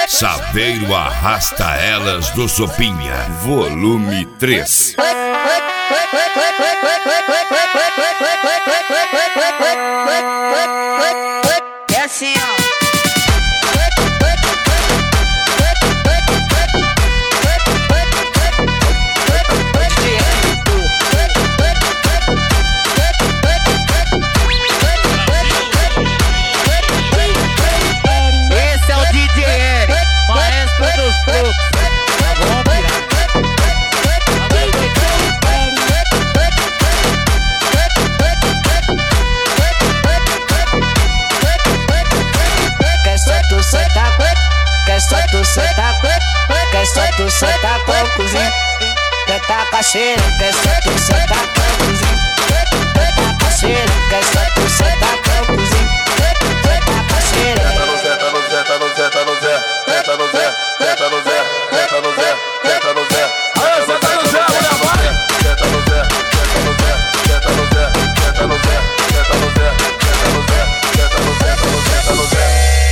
Saveiro arrasta elas do Sopinha, volume 3. É assim, ó. Esse é o DJ Eric, maestro dos fluxos. Tá bom, pirata? Quer só tu sentar, quer só tu sentar, quer só tu sentar com o cozinho. Quer tá cacheira, quer só tu sentar com o cozinho. Quer tá cacheira, quer só tu sentar com o cozinho. Quer tá cacheira. Tenta no Zé, tenta no Zé, tenta no Zé, tenta no Zé, tenta no Zé, tenta no Zé, tenta no Zé. Alô, senta no Zé, olha vai. Tenta no Zé, tenta no Zé, tenta no Zé, tenta no Zé, tenta no Zé, tenta no Zé, tenta no Zé, tenta no Zé.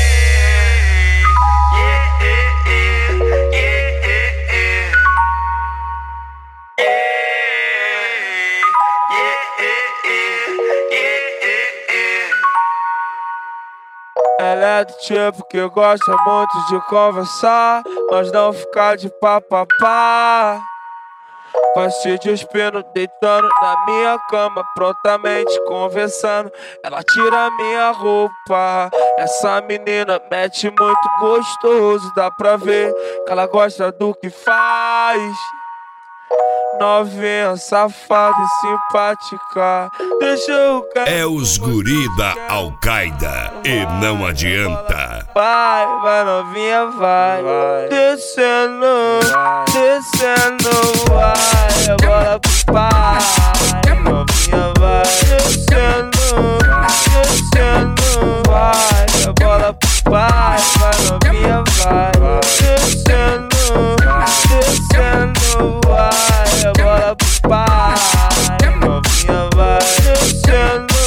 Ela é do tipo que gosta muito de conversar, mas não ficar de papapá. Vai se despindo, deitando na minha cama, prontamente conversando. Ela tira minha roupa. Essa menina mete muito gostoso, dá pra ver que ela gosta do que faz. Novinha, safada e simpática. Deixa eu cair. É os guri da Al-Qaeda e não adianta. Vai, vai novinha, vai, vai. Descendo, descendo, vai. A bola pro pai. Novinha, vai. Descendo, descendo, vai. A bola pro pai. Vai, novinha, vai. Descendo, descendo, vai. A bola pro pai. Novinha, vai. Descendo.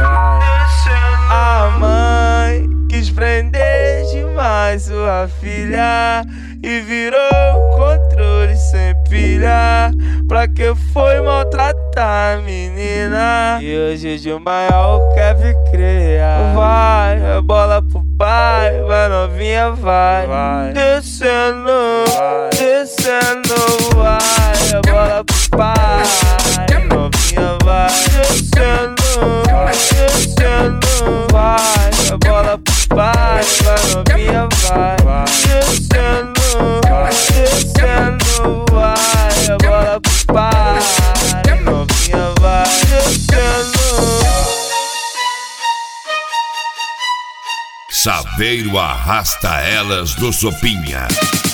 A mãe quis prender demais sua filha e virou controle sem pilha. Pra que foi maltratar a menina? E hoje de maior quer criar. Vai, a bola pro pai. Vai novinha, vai, vai. Descendo, vai. Descendo, vai. A bola pro pai. Novinha, vai. Descendo, descendo, vai. A bola pro pai. Vai novinha, vai, vai. Descendo, descendo, vai. A bola pro pai. Novinha, vai. Descendo. Saveiro arrasta elas do Sopinha.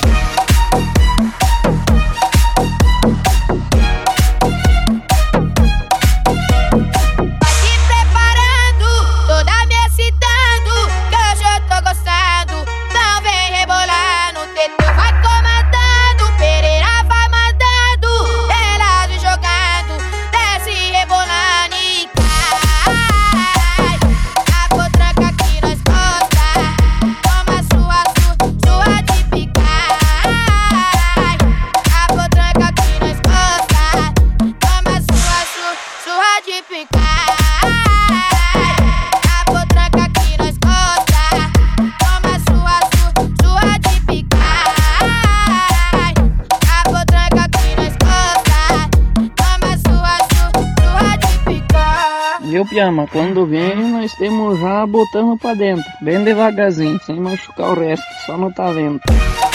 Viu, Piama? Quando vem, nós temos já botando pra dentro. Bem devagarzinho, sem machucar o resto, só no talento.